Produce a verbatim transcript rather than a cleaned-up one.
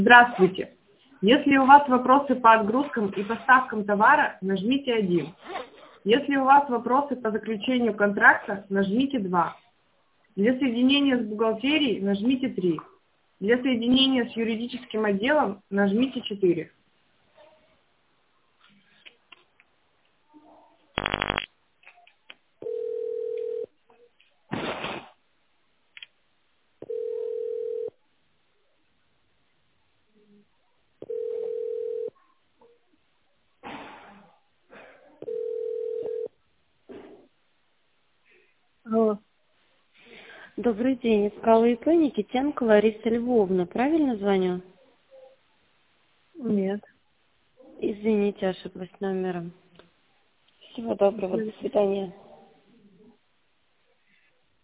Здравствуйте! Если у вас вопросы по отгрузкам и поставкам товара, нажмите один. Если у вас вопросы по заключению контракта, нажмите два. Для соединения с бухгалтерией нажмите три. Для соединения с юридическим отделом нажмите четыре. Алло. Добрый день, искала ИП Никитенко Лариса Львовна. Правильно звоню? Нет. Извините, ошиблась номером. Всего доброго, до свидания.